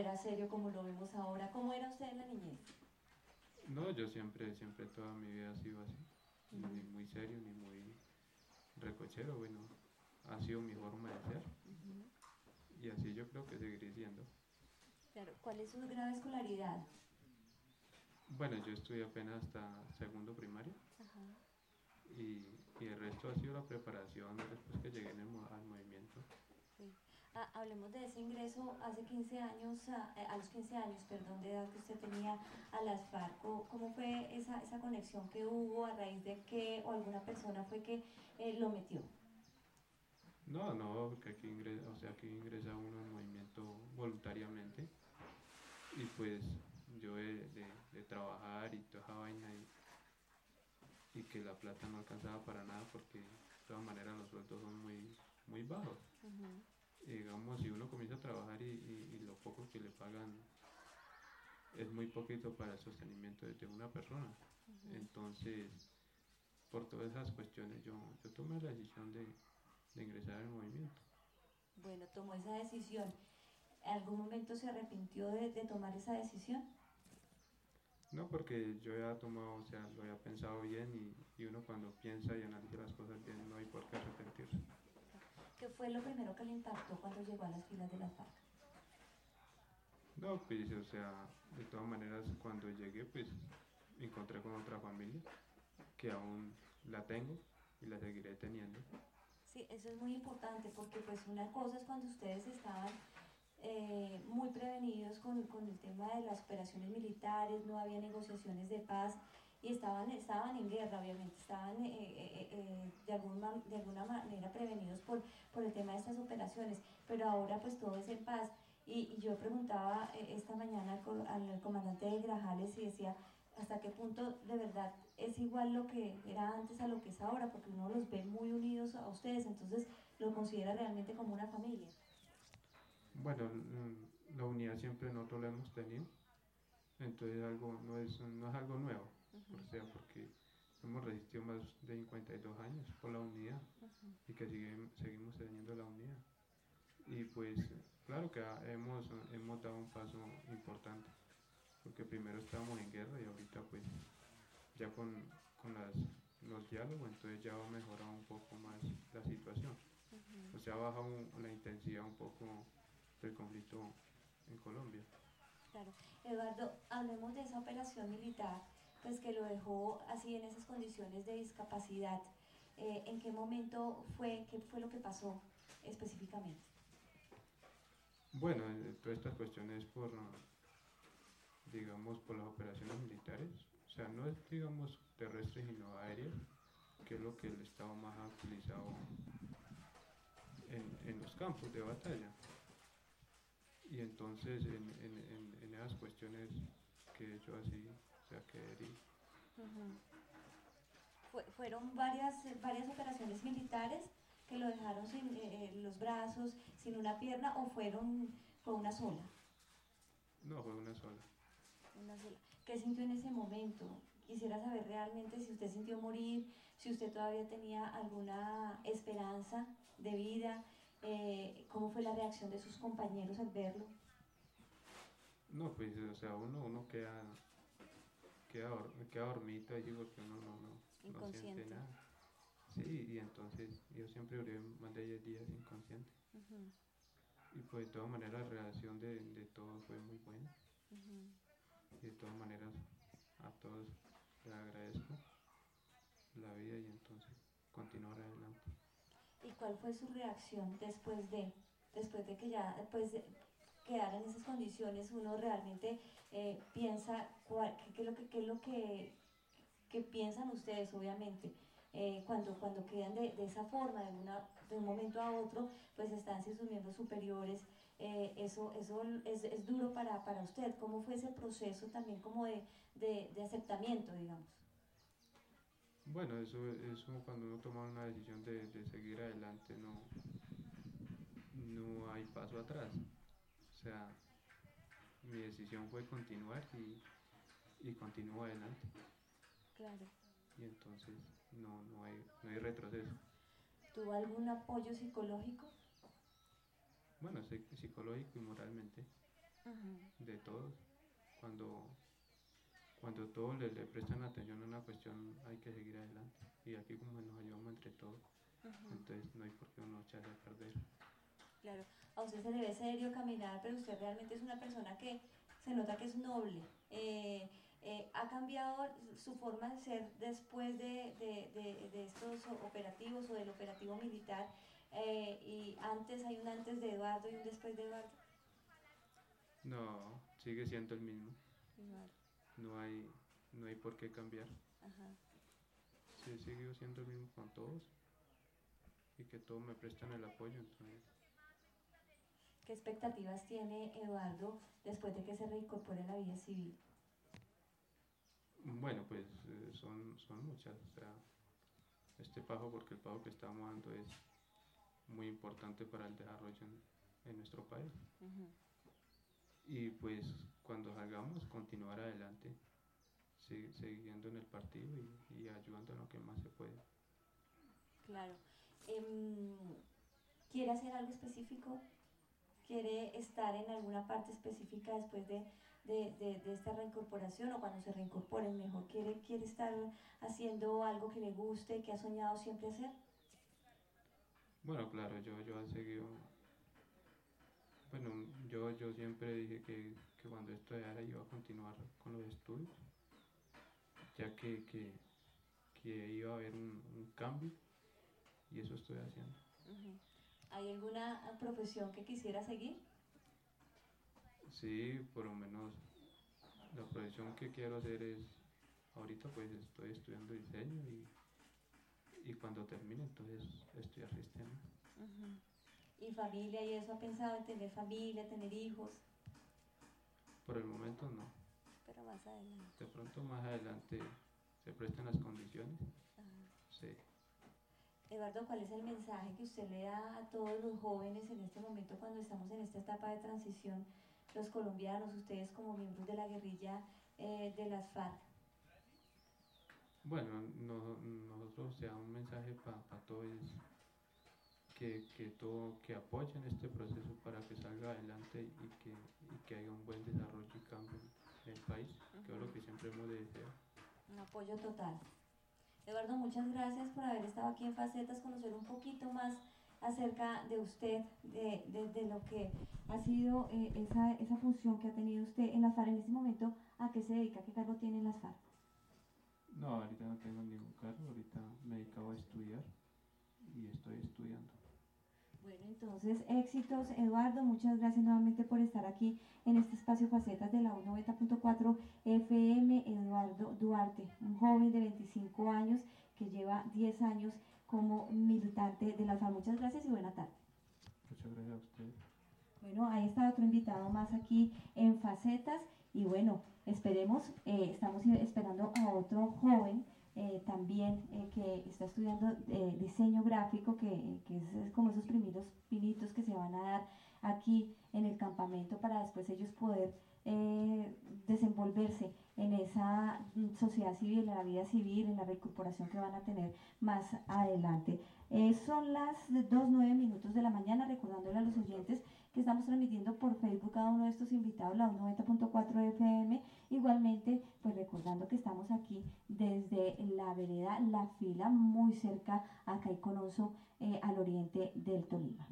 era serio como lo vemos ahora? ¿Cómo era usted en la niñez? No, yo siempre toda mi vida he sido así, ni Ujú, muy serio, ni muy recochero, bueno, ha sido mi forma de ser ujú. y así yo creo que seguiré siendo. Claro, ¿cuál es su grado de escolaridad? Bueno, yo estudié apenas hasta segundo primaria Ajá. y el resto ha sido la preparación después que llegué al movimiento. Sí. Hablemos de ese ingreso hace 15 años, a los 15 años, perdón, de edad que usted tenía a las FARC. ¿Cómo fue esa conexión que hubo? ¿A raíz de qué? ¿O alguna persona fue que lo metió? No, no, porque aquí ingresa uno al movimiento voluntariamente y pues yo de trabajar y toda esa vaina y que la plata no alcanzaba para nada porque de todas maneras los sueldos son muy bajos. Ujú, Y digamos, si uno comienza a trabajar y lo poco que le pagan es muy poquito para el sostenimiento de una persona. ujú. Entonces, por todas esas cuestiones yo tomé la decisión de ingresar al movimiento. Bueno, tomó esa decisión. ¿En algún momento se arrepintió de tomar esa decisión? No, porque yo ya tomado, o sea, lo había pensado bien y uno cuando piensa y analiza las cosas bien no hay por qué arrepentirse. ¿Qué fue lo primero que le impactó cuando llegó a las filas de las FARC? No, pues, o sea, de todas maneras cuando llegué, pues me encontré con otra familia que aún la tengo y la seguiré teniendo. Sí, eso es muy importante porque pues una cosa es cuando ustedes estaban muy prevenidos con el tema de las operaciones militares, no había negociaciones de paz y estaban en guerra, obviamente, estaban de alguna manera prevenidos por el tema de estas operaciones, pero ahora pues todo es en paz. Y yo preguntaba esta mañana al comandante de Grajales y decía, hasta qué punto de verdad es igual lo que era antes a lo que es ahora, porque uno los ve muy unidos a ustedes, entonces lo considera realmente como una familia. Bueno, la unidad siempre nosotros la hemos tenido, entonces algo, no es algo nuevo, o sea, porque hemos resistido más de 52 años por la unidad y que seguimos teniendo la unidad. Y pues claro que hemos dado un paso importante, porque primero estábamos en guerra y ahorita pues ya con los diálogos entonces ya va a mejorar un poco más la situación. O sea, baja la intensidad un poco del conflicto en Colombia. Claro. Eduardo, hablemos de esa operación militar, pues que lo dejó así en esas condiciones de discapacidad. ¿En qué momento fue? ¿Qué fue lo que pasó específicamente? Bueno, todas estas cuestiones digamos, por las operaciones militares, o sea, no es, digamos, terrestres sino aéreas, que es lo que el Estado más ha utilizado en los campos de batalla. Y entonces en esas cuestiones que yo así, o sea, que herí. Uh-huh. Fueron varias operaciones militares que lo dejaron sin los brazos, sin una pierna, o fue una sola. No, fue una sola. Una sola. ¿Qué sintió en ese momento? Quisiera saber realmente si usted sintió morir, si usted todavía tenía alguna esperanza de vida, cómo fue la reacción de sus compañeros al verlo. No, pues, o sea, uno queda dormido allí porque uno no siente Inconsciente. nada. Sí, y entonces yo siempre duré más de 10 días inconsciente. Uh-huh, Y pues de todas maneras la reacción de todos fue muy buena. uh-huh. Y de todas maneras a todos les agradezco la vida y entonces continuar adelante. ¿Y cuál fue su reacción después de que ya pues, quedar en esas condiciones? Uno realmente piensa qué es lo que piensan ustedes, obviamente. Cuando quedan de esa forma, de un momento a otro, pues están sin sus miembros superiores. Eso es duro para usted. ¿Cómo fue ese proceso también como de aceptamiento, digamos? Bueno, eso cuando uno toma una decisión de seguir adelante no hay paso atrás. O sea, mi decisión fue continuar y continúo adelante. Claro. Y entonces no hay retroceso. ¿Tuvo algún apoyo psicológico? Bueno, psicológico y moralmente. de todos. Cuando, cuando todos le prestan atención a una cuestión, hay que seguir adelante. Y aquí como nos ayudamos entre todos, entonces no hay por qué uno echarse a perder. Claro, a usted se le ve serio caminar, pero usted realmente es una persona que se nota que es noble. ¿Ha cambiado su forma de ser después de estos operativos o del operativo militar? Y antes, hay un antes de Eduardo y un después de Eduardo. No, sigue siendo el mismo. Igual. No hay por qué cambiar. Ajá. Sí, sigo siendo el mismo con todos y que todos me prestan el apoyo, entonces. ¿Qué expectativas tiene Eduardo después de que se reincorpore a la vida civil? Bueno, pues son muchas, o sea, este pago, porque el pago que estamos dando es muy importante para el desarrollo en nuestro país. Y pues cuando salgamos, continuar adelante, siguiendo en el partido y ayudando en lo que más se puede. Claro. ¿Quiere hacer algo específico? ¿Quiere estar en alguna parte específica después de esta reincorporación o cuando se reincorpore mejor? ¿Quiere estar haciendo algo que le guste, que ha soñado siempre hacer? Bueno, claro, yo he seguido, bueno, yo siempre dije que cuando estudiara iba a continuar con los estudios, ya que iba a haber un cambio y eso estoy haciendo. ¿Hay alguna profesión que quisiera seguir? Sí, por lo menos la profesión que quiero hacer es, ahorita pues estoy estudiando diseño y cuando termine entonces estudiar sistema. ¿Y familia y eso? ¿Ha pensado en tener familia, tener hijos? Por el momento no. Pero más adelante. De pronto más adelante se prestan las condiciones. Sí. Eduardo, ¿cuál es el mensaje que usted le da a todos los jóvenes en este momento cuando estamos en esta etapa de transición, los colombianos, ustedes como miembros de la guerrilla de las FARC? Bueno, nosotros, o sea, un mensaje para todos es que apoyen este proceso para que salga adelante y que haya un buen desarrollo y cambio en el país, que es lo que siempre hemos deseado. Un apoyo total. Eduardo, muchas gracias por haber estado aquí en Facetas, conocer un poquito más acerca de usted, de lo que ha sido esa función que ha tenido usted en las FARC. En este momento, ¿a qué se dedica? ¿Qué cargo tiene en las FARC? No, ahorita no tengo ningún cargo, ahorita me dedico a estudiar y estoy estudiando. Bueno, entonces, éxitos, Eduardo. Muchas gracias nuevamente por estar aquí en este espacio Facetas de la U90.4 FM. Eduardo Duarte, un joven de 25 años que lleva 10 años como militante de la FARC. Muchas gracias y buena tarde. Muchas gracias a ustedes. Bueno, ahí está otro invitado más aquí en Facetas. Y bueno, esperemos, estamos esperando a otro joven también que está estudiando diseño gráfico, que es como esos primeros pinitos que se van a dar aquí en el campamento para después ellos poder desenvolverse en esa sociedad civil, en la vida civil, en la recuperación que van a tener más adelante. Son las 2:09 de la mañana, recordándole a los oyentes que estamos transmitiendo por Facebook cada uno de estos invitados, la 90.4 FM. Igualmente, pues recordando que estamos aquí desde la vereda La Fila, muy cerca a Caiconoso, al oriente del Tolima.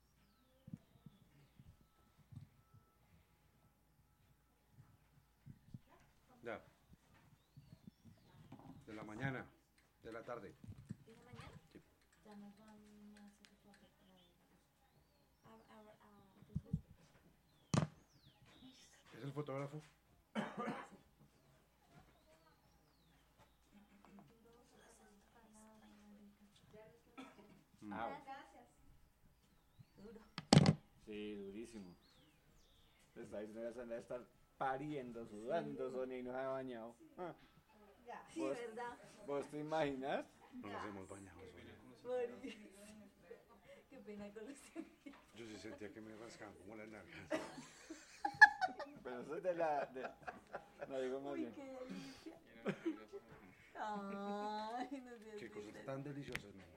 Ya. De la mañana, de la tarde. ¿De la mañana? Sí. Ya nos van a hacer fotos ¿Es el fotógrafo? Gracias. Duro. Sí, durísimo. Está diciendo que se debe estar pariendo, sudando, Sonia, y no se ha bañado. Ah. Sí, ¿verdad? ¿Vos te imaginas? No nos hemos bañado, Sonia. Qué pena con usted. Yo sí sentía que me rascaban como las nalgas. Pero eso es de la... No digo más Uy, bien. qué delicia. Ay, no sé. Qué cosas tan deliciosas, man.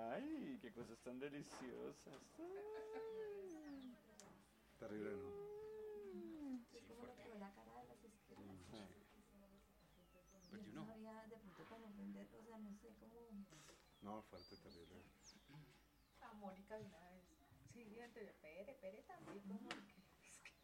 Ay, qué cosas tan deliciosas. Ay. Terrible, ¿no? Perdí Yo uno. no sabía de pronto cómo venderlo, o sea, no sé cómo. No, fuerte terrible. A Mónica de una vez. Sí, entonces, Pere también como que es que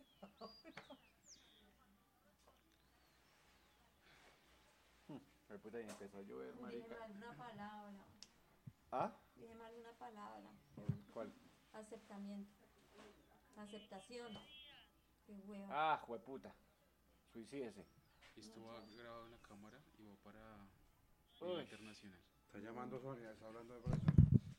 Pero puta, y empezó a llover, Dije marica. mal una palabra. ¿Ah? Dije mal una palabra. ¿Cuál? Aceptamiento. Aceptación. Qué hueva. Ah, jueputa. Suicídese. Esto va grabado en la cámara y va para Uy. internacional. Está llamando Sonia, está hablando de operación.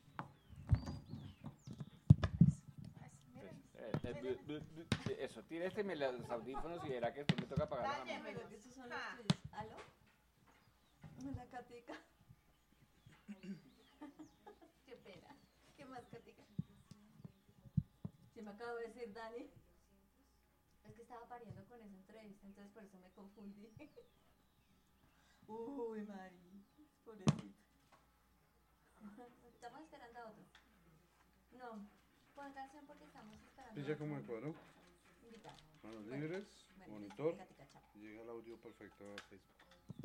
Eso, tira este los audífonos y verá que después me toca pagar la mamá. Pero que estos son los Ja. tuyos. ¿Aló? Hola, Catica. Qué pena. ¿Qué más, Catica? Se me acabo de decir, Dani. Es que estaba pariendo con esa entrevista, entonces por eso me confundí. Uy, Mari. Pobrecito. Estamos esperando a otro. No, pon canción porque estamos esperando. Pilla a como el otro cuadro, invitado. manos Bueno, libres, Bueno, monitor, Catica, chao. y llega el audio perfecto a Facebook.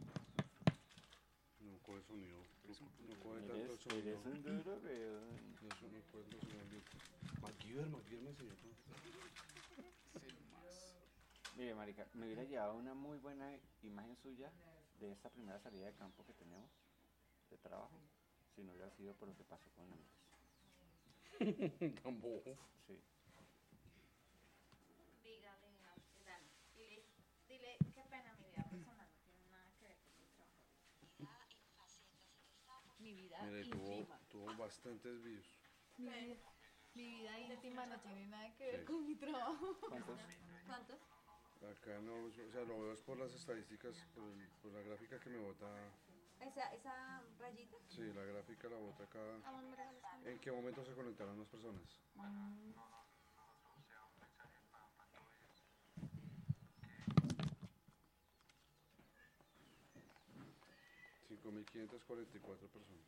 No coge sonido, no coge tanto el sonido. Eres un duro, weón. Eso no coge el sonido ambiente. MacGyver me enseñó todo. Es el más. Mire, marica, me hubiera llevado una muy buena imagen suya de esta primera salida de campo que tenemos de trabajo, si no hubiera sido por lo que pasó con Andrés. Tan bobo. Sí. dígale a Dani, dile qué pena, mi vida personal no tiene nada que ver con mi trabajo. Mi vida Mire, íntima. tuvo bastantes views. Mi vida íntima no tiene nada que ver Sí. con mi trabajo. ¿Cuántos? ¿Cuántos? Acá no, o sea, lo veo es por las estadísticas, por la gráfica que me bota. Esa rayita. Sí, la gráfica la bota acá. Vamos, me regalas también. ¿En qué momento se conectaron las personas? Mm, 5.544 personas.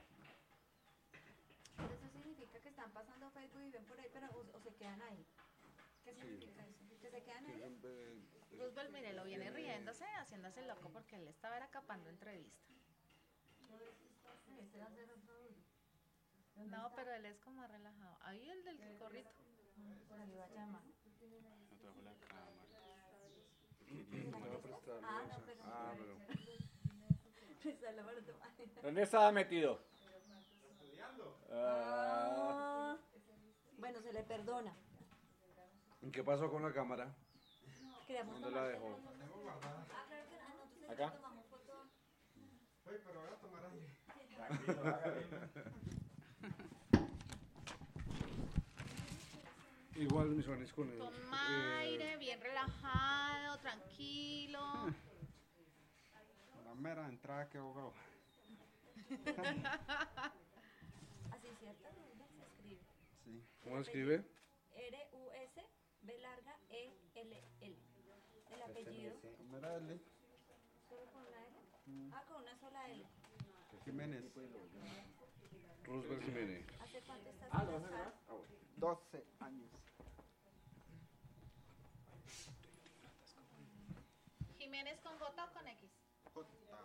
Pero eso significa que están pasando Facebook y ven por ahí, pero o se quedan ahí. ¿Qué Sí. significa eso? ¿Que se quedan ahí? Roosevelt, mire, lo viene riéndose, haciéndose loco porque él estaba era capando entrevista. Este va a ser otro duro. No, pero él es como relajado. Ahí el del gorrito. Por ahí va a llamar. No trajo la cámara. Te voy a prestar, Ah, Luisa. no, pero. Ah, pero. Présalo para tomar. ¿Dónde estaba metido? Ah. Bueno, se le perdona. ¿Y qué pasó con la cámara? Queríamos ¿Dónde tomar la dejó? foto. Ah, claro que no. Nosotros ¿Acá? tomamos foto. Pero voy a tomar aire. Igual mis manes con él. Toma aire, bien relajado, tranquilo. La mera entrada que hago. Así, ¿cierto? Se escribe. Sí. ¿Cómo se escribe? R-U-S B larga E-L-L. El apellido. La mera L. ¿Solo con una L? Ah, con una sola L. Jiménez. Roosevelt Jiménez. ¿Hace cuánto estás embarazada? 12 años. Jiménez con J o con X. J.